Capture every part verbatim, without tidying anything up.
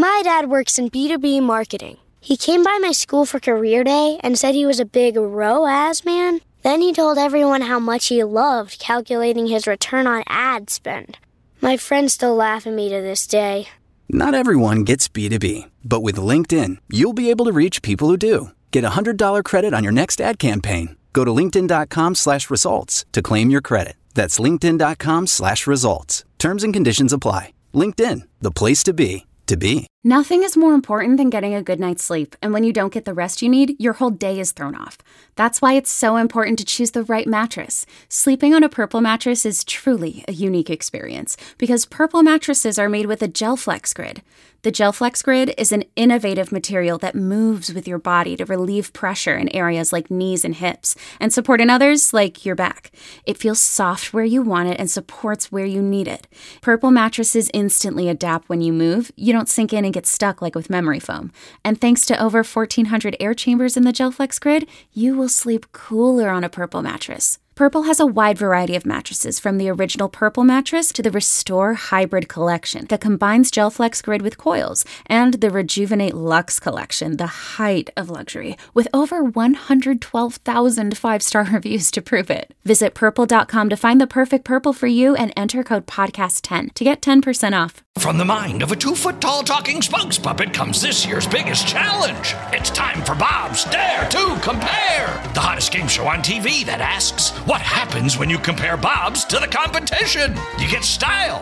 My dad works in B two B marketing. He came by my school for career day and said he was a big R O A S man. Then he told everyone how much he loved calculating his return on ad spend. My friends still laugh at me to this day. Not everyone gets B two B, but with LinkedIn, you'll be able to reach people who do. Get a one hundred dollars credit on your next ad campaign. Go to linkedin.com slash results to claim your credit. That's linkedin.com slash results. Terms and conditions apply. LinkedIn, the place to be, to be. Nothing is more important than getting a good night's sleep, and when you don't get the rest you need, your whole day is thrown off. That's why it's so important to choose the right mattress. Sleeping on a Purple mattress is truly a unique experience, because Purple mattresses are made with a GelFlex Grid. The GelFlex Grid is an innovative material that moves with your body to relieve pressure in areas like knees and hips, and support in others like your back. It feels soft where you want it and supports where you need it. Purple mattresses instantly adapt when you move. You don't sink in and get stuck like with memory foam. And thanks to over fourteen hundred air chambers in the GelFlex Grid, you will sleep cooler on a Purple mattress. Purple has a wide variety of mattresses, from the original Purple mattress to the Restore Hybrid collection that combines GelFlex Grid with coils, and the Rejuvenate Luxe collection, the height of luxury, with over one hundred twelve thousand five-star reviews to prove it. Visit purple dot com to find the perfect Purple for you and enter code podcast ten to get ten percent off. From the mind of a two-foot-tall talking spokes puppet comes this year's biggest challenge. It's time for Bob's Dare to Compare, the hottest game show on T V that asks, what happens when you compare Bob's to the competition? You get style.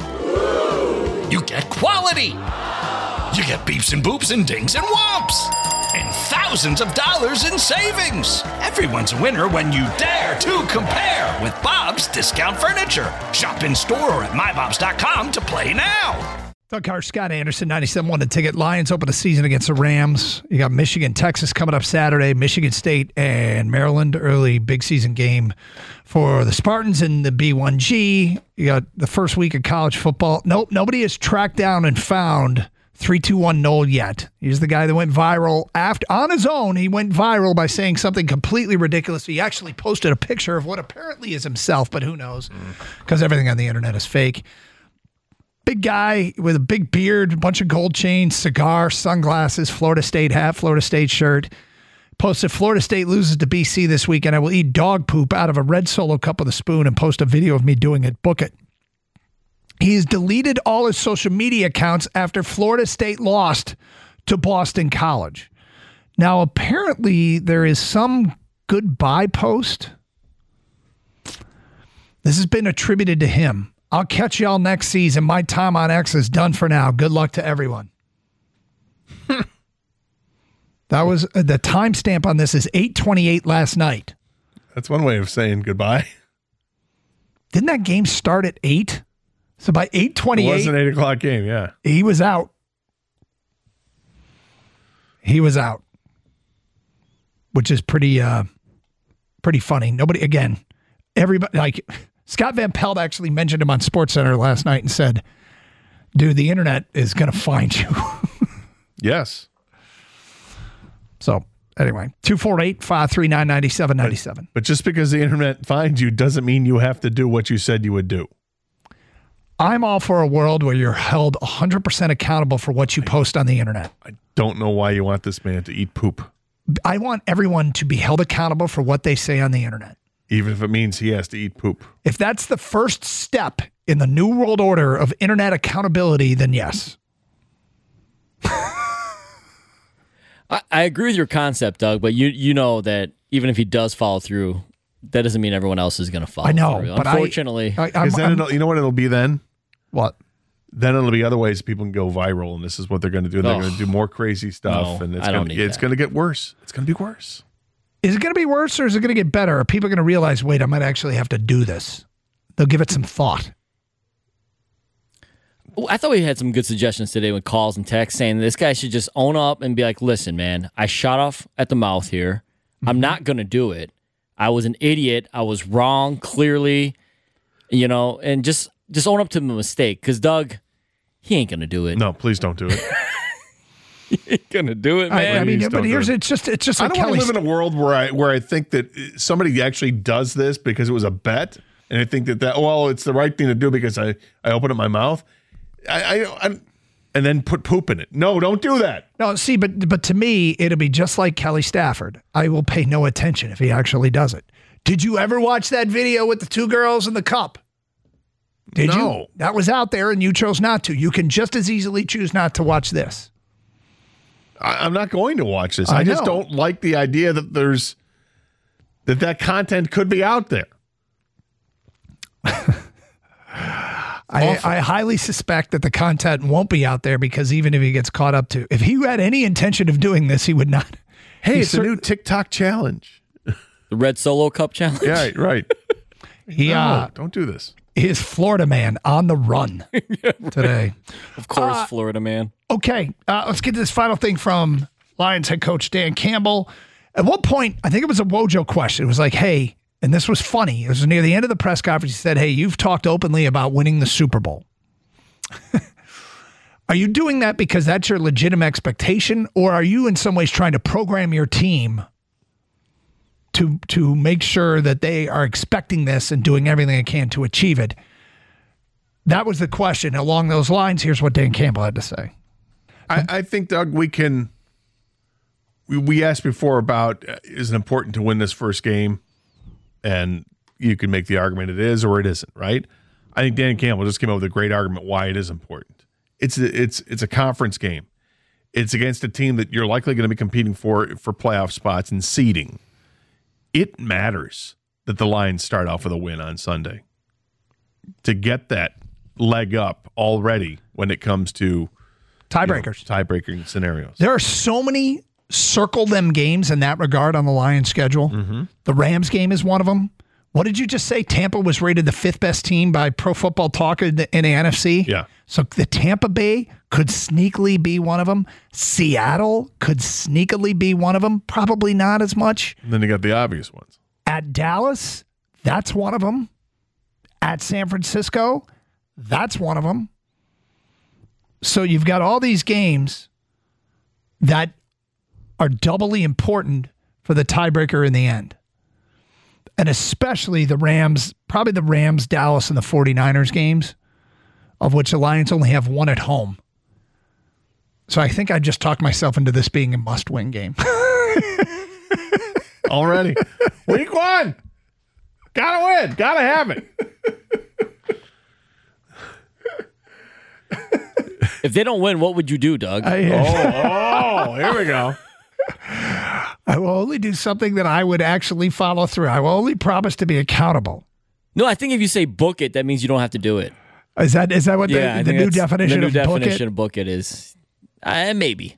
You get quality. You get beeps and boops and dings and whomps. And thousands of dollars in savings. Everyone's a winner when you dare to compare with Bob's Discount Furniture. Shop in store or at my bobs dot com to play now. Doug Carr, Scott Anderson, ninety-seven point one The Ticket. Lions open the season against the Rams. You got Michigan, Texas coming up Saturday. Michigan State and Maryland, early big season game for the Spartans in the B one G. You got the first week of college football. Nope, nobody has tracked down and found three two one Noel yet. He's the guy that went viral after on his own. He went viral by saying something completely ridiculous. He actually posted a picture of what apparently is himself, but who knows? Because mm. everything on the internet is fake. Big guy with a big beard, a bunch of gold chains, cigar, sunglasses, Florida State hat, Florida State shirt. Posted Florida State loses to B C this weekend. I will eat dog poop out of a red Solo cup with a spoon and post a video of me doing it. Book it. He's deleted all his social media accounts after Florida State lost to Boston College. Now, apparently, there is some goodbye post. This has been attributed to him. I'll catch y'all next season. My time on X is done for now. Good luck to everyone. That was uh, the timestamp on this is eight twenty-eight last night. That's one way of saying goodbye. Didn't that game start at eight? So by eight twenty-eight, it was an eight o'clock game. Yeah, he was out. He was out, which is pretty, uh, pretty funny. Nobody again. Everybody like. Scott Van Pelt actually mentioned him on SportsCenter last night and said, dude, the internet is going to find you. Yes. So anyway, two four eight, five three nine, nine seven nine seven. But, but just because the internet finds you doesn't mean you have to do what you said you would do. I'm all for a world where you're held one hundred percent accountable for what you I, post on the internet. I don't know why you want this man to eat poop. I want everyone to be held accountable for what they say on the internet. Even if it means he has to eat poop. If that's the first step in the new world order of internet accountability, then yes. I, I agree with your concept, Doug, but you you know that even if he does follow through, that doesn't mean everyone else is going to follow I know, through. but Unfortunately. I, I, I'm, then it'll, you know what it'll be then? What? Then it'll be other ways people can go viral, and this is what they're going to do. They're oh, going to do more crazy stuff, no, and it's I don't gonna, need it's that. going to get worse. It's going to be worse. Is it going to be worse or is it going to get better? Are people going to realize, wait, I might actually have to do this? They'll give it some thought. I thought we had some good suggestions today with calls and texts saying this guy should just own up and be like, listen, man, I shot off at the mouth here. Mm-hmm. I'm not going to do it. I was an idiot. I was wrong, clearly, you know, and just, just own up to the mistake. Because Doug, he ain't going to do it. No, please don't do it. He ain't going to do it, man. I, I mean, Please but don't here's, do it. it's just, it's just I like don't want to Kelly's. live in a world where I where I think that somebody actually does this because it was a bet, and I think that that well, it's the right thing to do because I I opened up my mouth. I I, I and then put poop in it. No, don't do that. No, see, but but to me, it'll be just like Kelly Stafford. I will pay no attention if he actually does it. Did you ever watch that video with the two girls in the cup? Did No. you? That was out there and you chose not to. You can just as easily choose not to watch this. I, I'm not going to watch this. I I, just know. don't like the idea that there's that that content could be out there. I, I highly suspect that the content won't be out there because even if he gets caught up to, if he had any intention of doing this, he would not. Hey, He it's a cer- new TikTok challenge. The Red Solo Cup Challenge. Yeah, right. right. He No, uh, don't do this. is Florida man on the run today. Of course, Uh, Florida man. Okay, uh, let's get to this final thing from Lions head coach Dan Campbell. At one point, I think it was a Wojo question. It was like, hey, and this was funny. It was near the end of the press conference. He said, hey, you've talked openly about winning the Super Bowl. Are you doing that because that's your legitimate expectation, or are you in some ways trying to program your team to to make sure that they are expecting this and doing everything they can to achieve it? That was the question. Along those lines, here's what Dan Campbell had to say. I, I think, Doug, we can. We, we asked before about uh, is it important to win this first game, and you can make the argument it is or it isn't, right? I think Dan Campbell just came up with a great argument why it is important. It's a, it's it's a conference game. It's against a team that you're likely going to be competing for for playoff spots and seeding. It matters that the Lions start off with a win on Sunday to get that leg up already when it comes to Tiebreakers. You know, tiebreaking scenarios. There are so many circle them games in that regard on the Lions schedule. Mm-hmm. The Rams game is one of them. What did you just say? Tampa was rated the fifth best team by Pro Football Talk in the, in the N F C? Yeah. So the Tampa Bay could sneakily be one of them. Seattle could sneakily be one of them. Probably not as much. And then you got the obvious ones. At Dallas, that's one of them. At San Francisco, that's one of them. So you've got all these games that are doubly important for the tiebreaker in the end. And especially the Rams, probably the Rams, Dallas, and the 49ers games, of which the Lions only have one at home. So I think I just talked myself into this being a must-win game. Already. Week one. Gotta win. Gotta have it. If they don't win, what would you do, Doug? I, Oh, oh, here we go. I will only do something that I would actually follow through. I will only promise to be accountable. No, I think if you say book it, that means you don't have to do it. Is that is that what Yeah, I the, the think new that's- definition the new of book definition it? of book it is? Uh, maybe.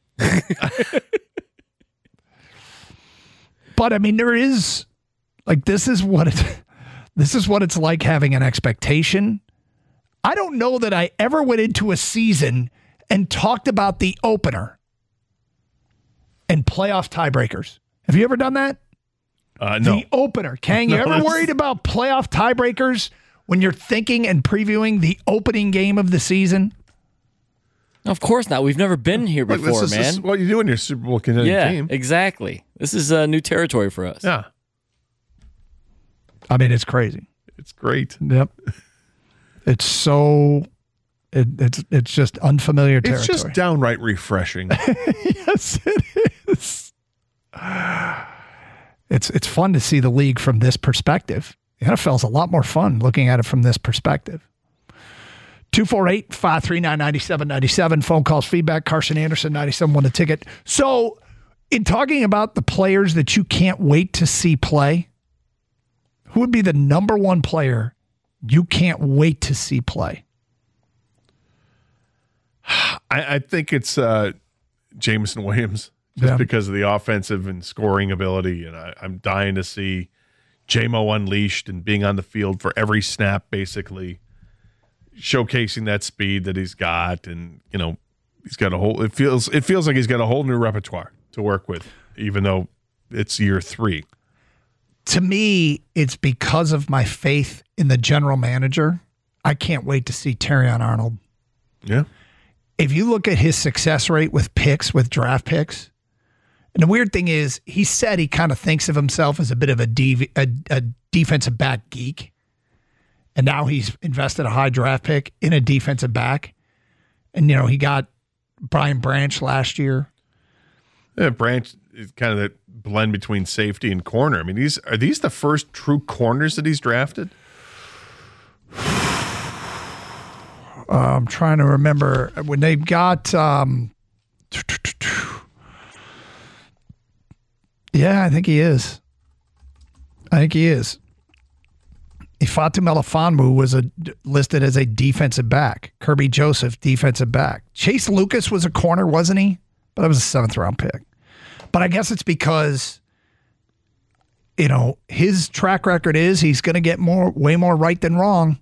But I mean, there is like this is what it, this is what it's like having an expectation. I don't know that I ever went into a season and talked about the opener and playoff tiebreakers. Have you ever done that? Uh, no. The opener. Kang, you No, ever that's- worried about playoff tiebreakers when you're thinking and previewing the opening game of the season? Of course not. We've never been here Look, before, this is, man. This is what you do in your Super Bowl contending yeah, team. exactly. This is uh, new territory for us. Yeah. I mean, it's crazy. It's great. Yep. It's so it, it's it's just unfamiliar territory. It's just downright refreshing. Yes, it is. It's it's fun to see the league from this perspective. The N F L's a lot more fun looking at it from this perspective. two four eight, five three nine, nine seven nine seven. Phone calls, feedback. Carson Anderson, ninety-seven won a ticket. So, in talking about the players that you can't wait to see play, who would be the number one player you can't wait to see play? I, I think it's uh, Jameson Williams, just Yeah. because of the offensive and scoring ability. And I, I'm dying to see J M O unleashed and being on the field for every snap, basically showcasing that speed that he's got. And, you know, he's got a whole, it feels, it feels like he's got a whole new repertoire to work with, even though it's year three. To me, it's because of my faith in the general manager. I can't wait to see Terrion Arnold. Yeah. If you look at his success rate with picks, with draft picks, and the weird thing is, he said he kind of thinks of himself as a bit of a, dev- a, a defensive back geek. And now he's invested a high draft pick in a defensive back. And, you know, he got Brian Branch last year. Yeah, Branch is kind of that blend between safety and corner. I mean, these are these the first true corners that he's drafted? Uh, I'm trying to remember when they got. Um, yeah, I think he is. I think he is. Ifeatu Melifonwu was a, listed as a defensive back. Kirby Joseph, defensive back. Chase Lucas was a corner, wasn't he? But that was a seventh round pick. But I guess it's because, you know, his track record is he's going to get more, way more right than wrong.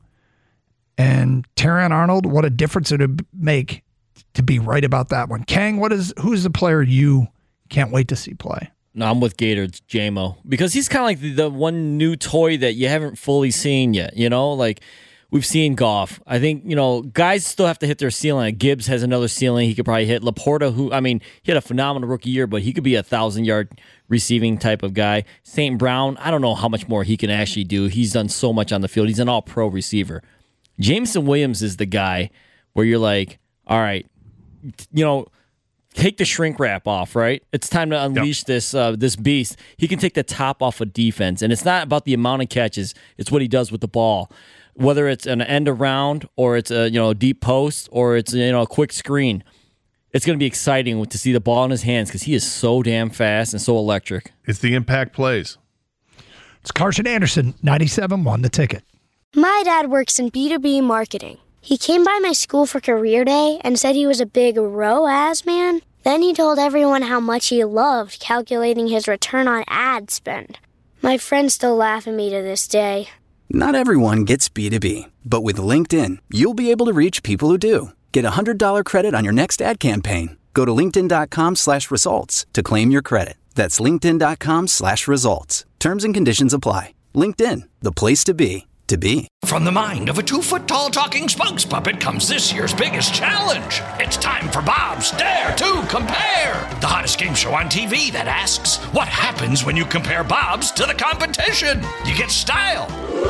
And Terrion Arnold, what a difference it would make to be right about that one. Kang, what is who's the player you can't wait to see play? No, I'm with Gator. It's J-Mo. Because he's kind of like the, the one new toy that you haven't fully seen yet. You know, like we've seen Goff. I think, you know, guys still have to hit their ceiling. Gibbs has another ceiling he could probably hit. Laporta, who, I mean, he had a phenomenal rookie year, but he could be a thousand-yard receiving type of guy. Saint Brown, I don't know how much more he can actually do. He's done so much on the field. He's an all-pro receiver. Jameson Williams is the guy where you're like, all right, you know, take the shrink wrap off, right? It's time to unleash yep. this uh, this beast. He can take the top off of defense, and it's not about the amount of catches. It's what he does with the ball, whether it's an end around or it's a you know a deep post or it's you know a quick screen. It's going to be exciting to see the ball in his hands because he is so damn fast and so electric. It's the impact plays. It's Carson Anderson, ninety-seven point one The Ticket. My dad works in B two B marketing. He came by my school for career day and said he was a big R O A S man. Then he told everyone how much he loved calculating his return on ad spend. My friends still laugh at me to this day. Not everyone gets B two B, but with LinkedIn, you'll be able to reach people who do. Get a one hundred dollars credit on your next ad campaign. Go to linkedin.com slash results to claim your credit. That's linkedin.com slash results. Terms and conditions apply. LinkedIn, the place to be. To be. From the mind of a two-foot-tall talking spokes puppet comes this year's biggest challenge. It's time for Bob's Dare to Compare, the hottest game show on T V that asks, what happens when you compare Bob's to the competition? You get style.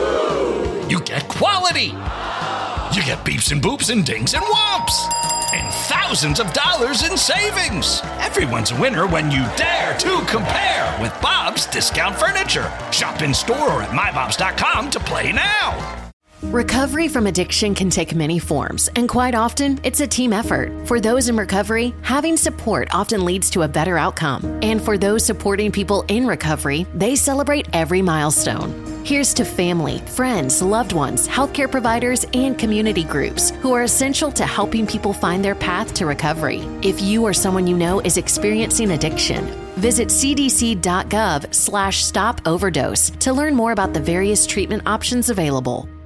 You get quality. You get beeps and boops and dings and whomps. And thousands of dollars in savings. Everyone's a winner when you dare to compare with Bob's Discount Furniture. Shop in store or at my bobs dot com to play now. Recovery from addiction can take many forms, and quite often, it's a team effort. For those in recovery, having support often leads to a better outcome. And for those supporting people in recovery, they celebrate every milestone. Here's to family, friends, loved ones, healthcare providers, and community groups who are essential to helping people find their path to recovery. If you or someone you know is experiencing addiction, visit cdc.gov slash stop overdose to learn more about the various treatment options available.